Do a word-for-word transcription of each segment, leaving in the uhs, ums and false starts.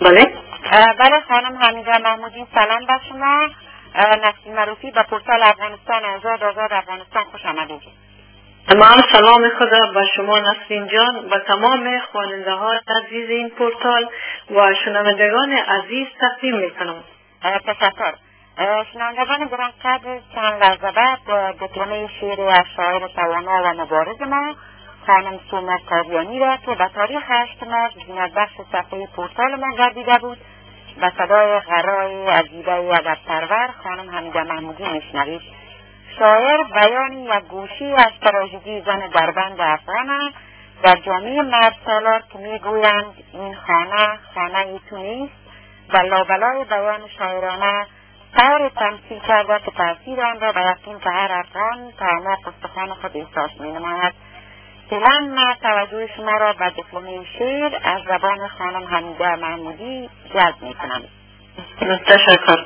بله. بله خانم حمیده محمودی، سلام بر شما. نسیم معروفی با پورتال افغانستان آزاد آزاد افغانستان خوش آمدید. تمام سلام خدا با شما نسرین جان و تمام خواننده ها عزیز این پورتال و شنوندگان عزیز تقدیم میکنم. تشکر. شنوندگان گرانقدر، چند لحظه بعد با دیپلمه شعر از شاعر توانا و مبارز ما خانم سومر قاضیانی را که به تاریخ هشت مارس زینت بخش صفحه پورتال ما گردیده بود به صدای غرای عجیبه ادب پرور خانم حمیده محمودی میشنوید. شاعر بیانی یک گوشی از تراژدی زن دربند افغان است در جامعه مرد سالار که میگویند این خانه خانه تو نیست و لابلای بیان شاعرانه طور تمثیل کرده که تاثیر آن را به یقین که هر افغان تا اعماق استخوان خود احساس مینماید. فعلا من توجه شما را به دیپلمه شعر از زبان خانم حمیده محمودی جلب میکنم. تشکر.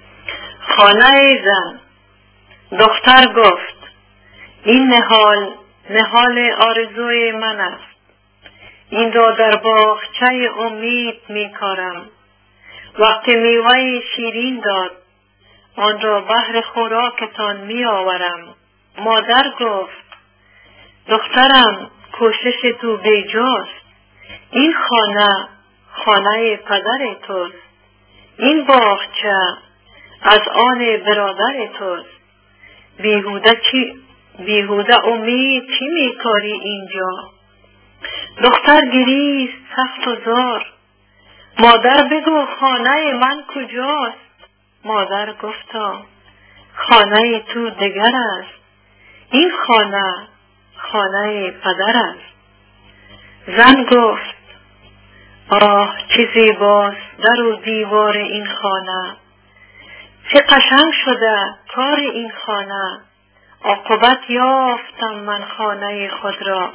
خانه زن. دختر گفت این نهال نهال آرزوی من است. این را در باغچه امید میکارم. وقتی میوه شیرین داد آن را بهر خوراکتان می آورم. مادر گفت دخترم کوشش تو بیجاست. این خانه خانه پدر توست. این باغچه از آن برادر توست. بیهوده چی بیهوده امید چی میکاری اینجا؟ دختر گریست سخت و زار. مادر بگو خانه من کجاست؟ مادر گفتا خانه تو دگر است. این خانه خانه پدر است. زن گفت آه چه زیباست در و دیوار این خانه. چه قشنگ شده کار این خانه. عاقبت یافتم من خانه خود را.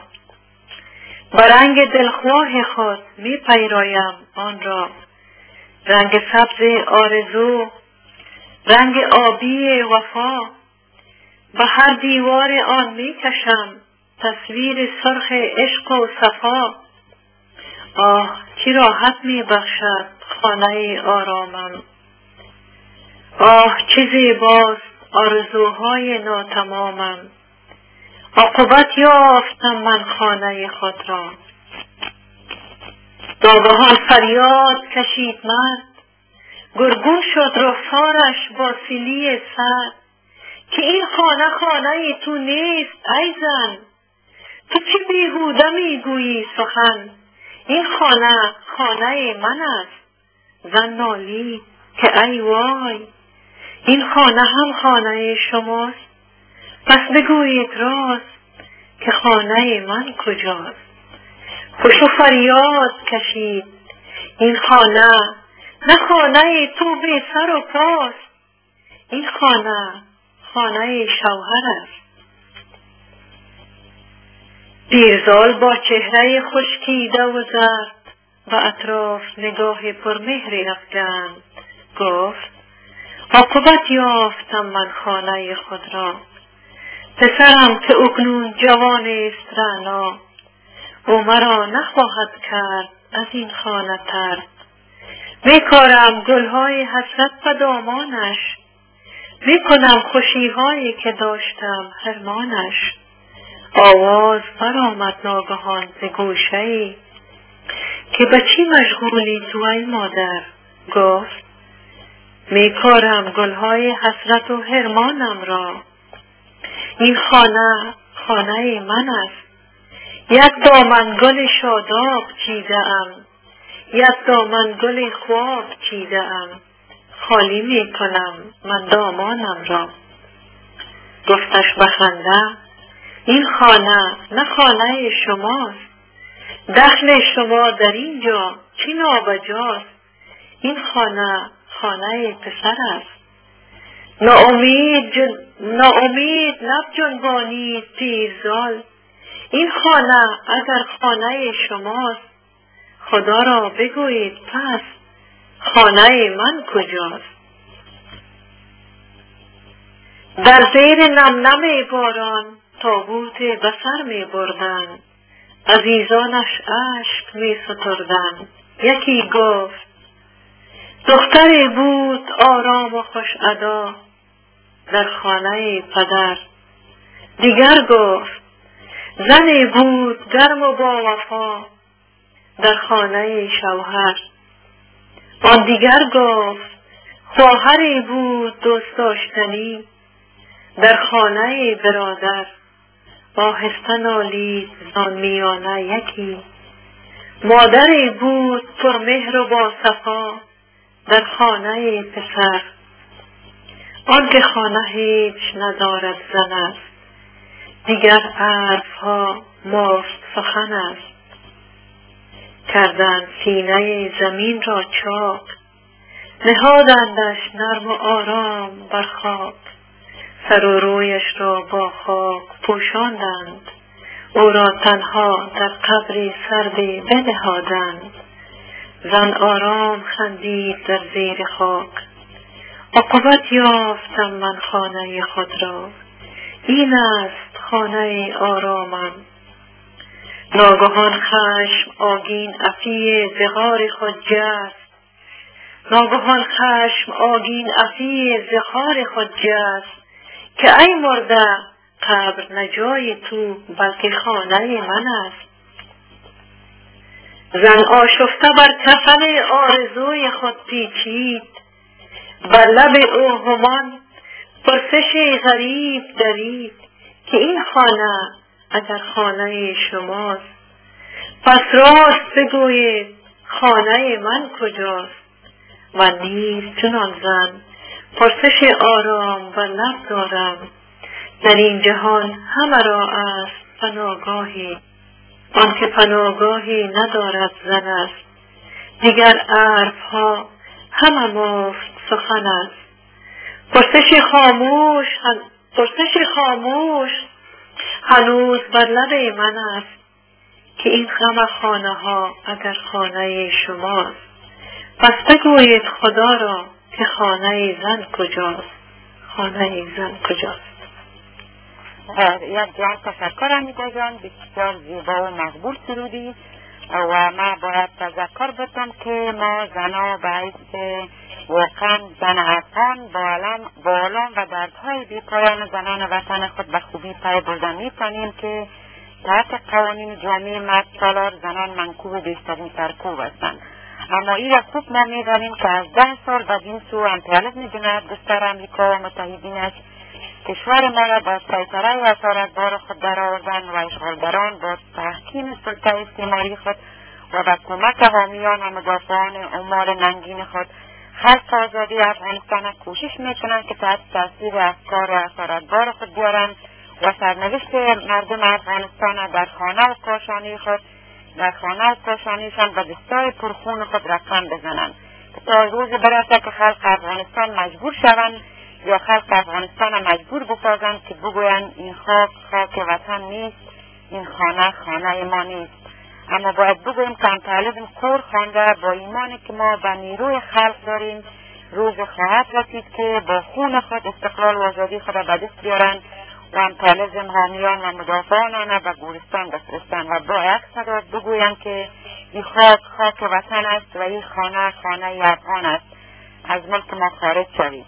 به رنگ دلخواه خود می پیرایم آن را. رنگ سبز آرزو، رنگ آبی وفا. به هر دیوار آن می کشم تصویر سرخ عشق و صفا. آه چه راحت می بخشد خانه آرامم. آه چه زیباست آرزوهای ناتمامم. عاقبت یافتم من خانه خود را. ناگهان فریاد کشید مرد. گرگون شد رخسارش با سیلی سرد که این خانه خانه تو نیست ای زن. تو چه بیهوده میگویی سخن. این خانه خانه من است. زن نالید که ای وای این خانه هم خانه شماست. پس بگویید راست که خانه من کجاست. خوش و فریاد کشید این خانه نه خانه تو بی سر و پاست. این خانه خانه شوهر است. پیرزال با چهره خشکیده و زرد و اطراف نگاه پرمهری افکند گفت عاقبت یافتم من خانه خود را. پسرم که اکنون جوان است رعنا. او مرا نخواهد کرد از این خانه ترد. میکارم گلهای حسرت به دامانش. میکنم خوشیهایی که داشتم حرمانش. آواز برآمد ناگهان ز گوشه‌ای که به چی مشغولی تو ای مادر؟ گفت میکارم گلهای حسرت و حرمانم را. این خانه خانه من است. یک دامن گل شاداب چیده ام. یک دامن گل خواب چیده ام. خالی می کنم من دامانم را. گفتش بخنده این خانه نه خانه شماست. دخل شما در اینجا چی نابجاست. این خانه خانه پسر است. ناامید جن... ناامید لب جنبانید پیرزال. این خانه اگر خانه شماست خدا را بگویید پس خانه من کجاست. در زیر نم نم باران تابوت بسر می بردند. عزیزانش اشک می ستردند. یکی گفت دختری بود آرام و خوش ادا در خانه پدر. دیگر گفت زنی بود گرم و با وفا در خانه شوهر. آن دیگر گفت خواهری بود دوست داشتنی در خانه برادر. آهسته نالید زان میانه یکی مادری بود پر مهر و با صفا در خانه پسر. آن که خانه هیچ ندارد زن است دیگر حرفها مفت سخن است. کردند سینه زمین را چاک نهادندش نرم و آرام بر خاک. سر و رویش را با خاک پوشاندند او را تنها در قبری سردی بنهادند. زن آرام خندید در زیر خاک عاقبت یافتم من خانه خود را این است خانه آرامم. ناگهان خشم آگین افی زغار خود جست ناگهان خشم آگین افی زغار خود جست که ای مرده قبر نجای تو بلکه خانه من است. زن آشفته بر کفن آرزوی خود پیچید بر لب او همان پرسش غریب درید که این خانه اگر خانه شماست پس راست بگویید خانه من کجاست. من نیز چنان زن پرسش آرام بر لب دارم در این جهان همه را است پناهگاهی آن که پناهگاهی ندارد زن است. دیگر حرفها همه مفت سخن است. پرسش خاموش پرسش خاموش هنوز بر لب من است که این همه خانه ها اگر خانه شماست پس بگویید خدا را که خانه زن کجاست. خانه زن کجاست. یک جان تشکر امیده جان، بسیار زیبا و مقبول سرودی و ما باید تذکر بتم که ما زنا باید واقعا زن افغان با علام و دردهای بی پایان زنان وطن خود به خوبی پای بردن می کنیم که تحت قوانین جامعه مرد سالار زنان منکوب و بیشترین سرکوب هستند. اما این را خوب ما می دانیم که از ده سال بعد این سو امپریالیسم جنایت گستر امریکا و متحدینش کشور ما را با سیطره و اسارتبار خود درآوردند و اشغالگران با تحکیم سلطه استعماری خود و با کمک حامیان و مدافعان اموال ننگین خود خلق آزادی افغانستان کوشش میکنند که تحت تاثیر افکار اسارتبار خود بیارند و سرنوشت مردم افغانستان در خانه و کاشانه خود در خانه و کاشانهشان به دستای پرخون خود رقم بزنند که تا روز برسه که خلق افغانستان مجبور شوند یا خلق افغانستان مجبور بسازند که بگویند این خاک خاک وطن نیست، این خانه خانه ما نیست. اما باید بگوییم که امپریالیسم کور خوانده با ایمانی که ما به نیروی خلق داریم روز خواهد رسید که با خون خود استقلال و آزادی خود به دست بیارند و امپریالیسم حامیان و مدافعان آن به گورستان بفرستند و با یک صدا بگویند که این خاک خاک وطن است و این خانه خانه افغان است. از ملک ما خارج شوید.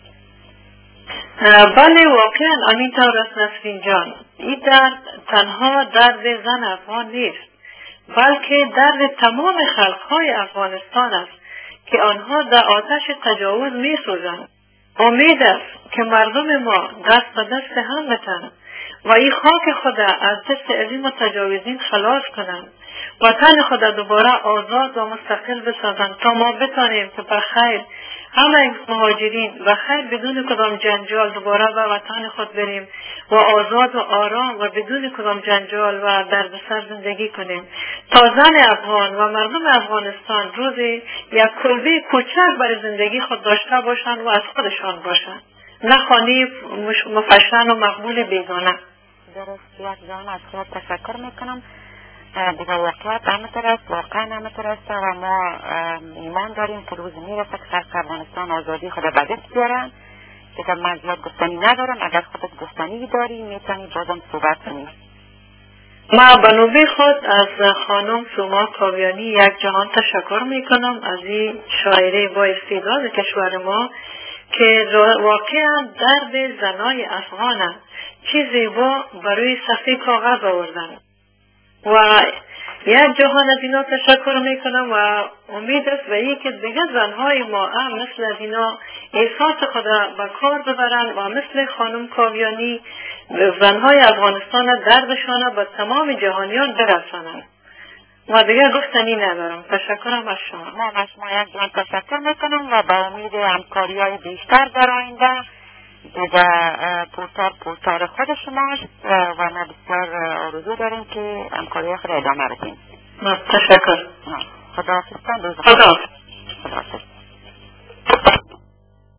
بله واقعا همینطور است نسرین جان. این درد تنها درد زن افغان نیست بلکه درد تمام خلقهای افغانستان است که آنها در آتش تجاوز می سوزند. امید است که مردم ما دست به دست هم بتنند و این خاک خود از دست عظیم و تجاوزین خلاص کنند وطن خود دوباره آزاد و مستقل بسازند تا ما بتانیم که بخیر همه مهاجرین و خیر بدون کدام جنجال دوباره به وطن خود بریم و آزاد و آرام و بدون کدام جنجال و دردسر زندگی کنیم تا زن افغان و مردم افغانستان روزی یک کلبه کوچک برای زندگی خود داشته باشند و از خودشان باشند، نه خانه مفشن و مقبول بیگانه. درست یک جان از خود تشکر میکنم. دیگه واقعیت همینطور است، واقعا همینطور است و ما ایمان داریم که روز میرسه که خلق افغانستان آزادی خود به دست بیارن. دیگه من زیاد گفتنی ندارم، اگر خودت گفتنی داری میتونی بازم صحبت کنی. ما به نوبه خود از خانم سوما کاویانی یک جهان تشکر میکنم از این شاعره با استعداد کشور ما که واقعا درد زنای افغان چه زیبا برای صفحه کاغذ آوردن و یک جهان از اینا تشکر میکنم و امید است به این که دیگه زنهای ما هم مثل از اینا احساس خود به کار ببرن و مثل خانم کاویانی زنهای افغانستان دردشان به تمام جهانیان برسانند و دیگه گفتنی ندارم. تشکرم از شما. من از شما یک جان تشکر میکنم و با امید همکاری های بیشتر در آینده دیگه پورتار پورتار خود شماست و ما بسیار آرزو داریم که همکاری خود ادامه بدیم. تشکر. خداحافظ. خداحافظ. خداحافظ.